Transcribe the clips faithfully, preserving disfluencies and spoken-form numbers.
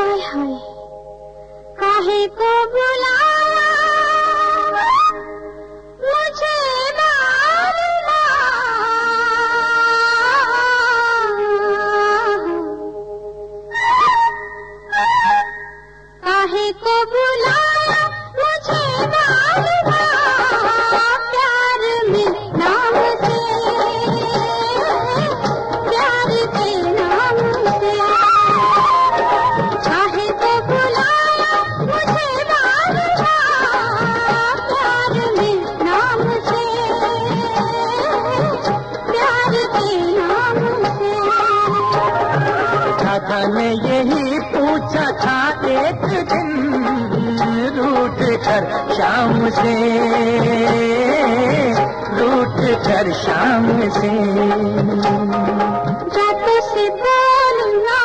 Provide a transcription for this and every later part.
हाय हाय काहे को बुलाया मुझे मालूम काहे को बुलाया मुझे मालूम प्यार में नाम से प्यार के नाम से काहे को बुलाया मुझे मालूम प्यार में नाम से प्यार के नाम से। दादा ने यही पूछा था एक दिन रूठ कर शाम से, रूठ कर शाम से। जात से बोलूंगा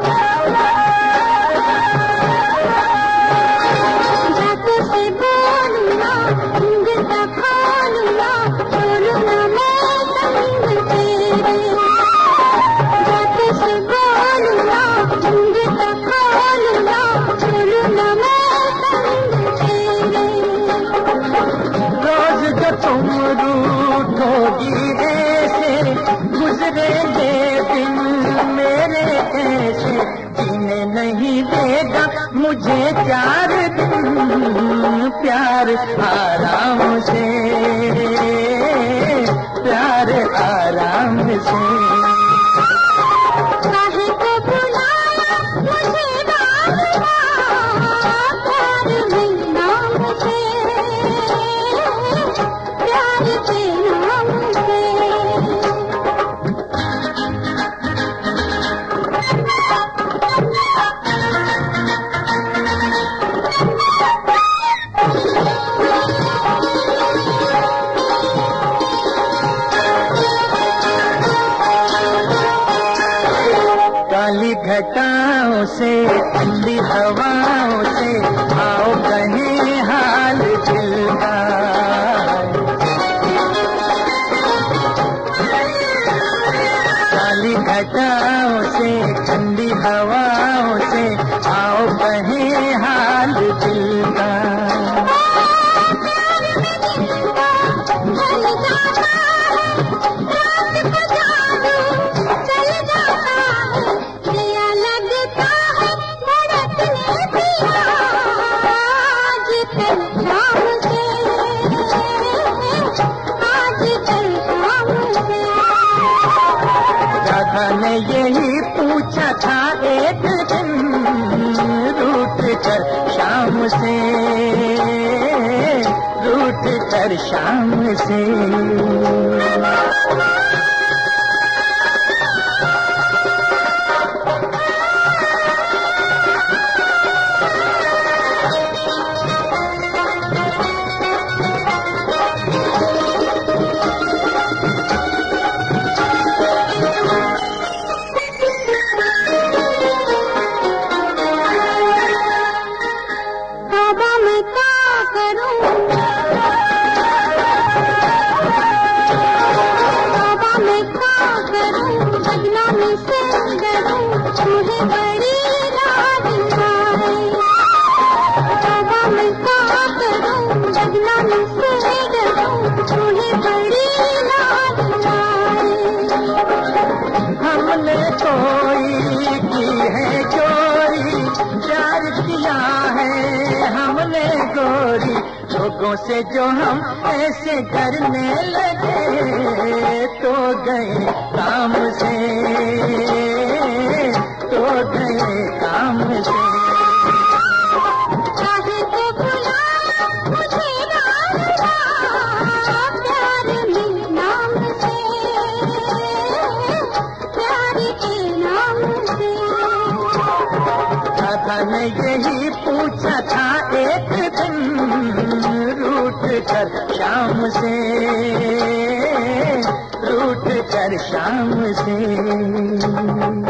जात से बोलूंगा उंगता खोलूंगा बोलूंगा मैं संग तेरे। जात से बोलूंगा उंगता खोलूंगा बोलूंगा मैं संग तेरे। रोज जो तुम रूठोगी ऐसे गुजरेंगे दिन मेरे ऐसे, जीने नहीं देगा मुझे चार दिन प्यार आराम से, प्यार आराम से। काहे को बुलाया मुझे मालूम प्यार में नाम से प्यार के नाम से। काली घटाओं से ठंडी हवाओं से आओ कहे हाल दिल का। काली घटाओं से ठंडी हवाओं से आओ कहे हाल दिल का। दादा ने यही पूछा था एक दिन रूठ कर शाम से, रूठ कर शाम से। तौबा मैं क्या करूं तौबा मैं क्या करूं बदनामी से डरूं मुझे बड़ी लाज आए। तौबा मैं क्या करूं बदनामी से डरूं मुझे बड़ी लाज आए। हमने कोई की है चोरी प्यार किया है हमने गोरी, लोगों से जो हम ऐसे करने लगे तो गए काम से, तो गए काम से। काहे को बुलाया मुझे मालूम प्यार में नाम से प्यार के नाम से। दादा ने यही पूछा था एक दिन रूठ कर शाम से, रूठ कर शाम से।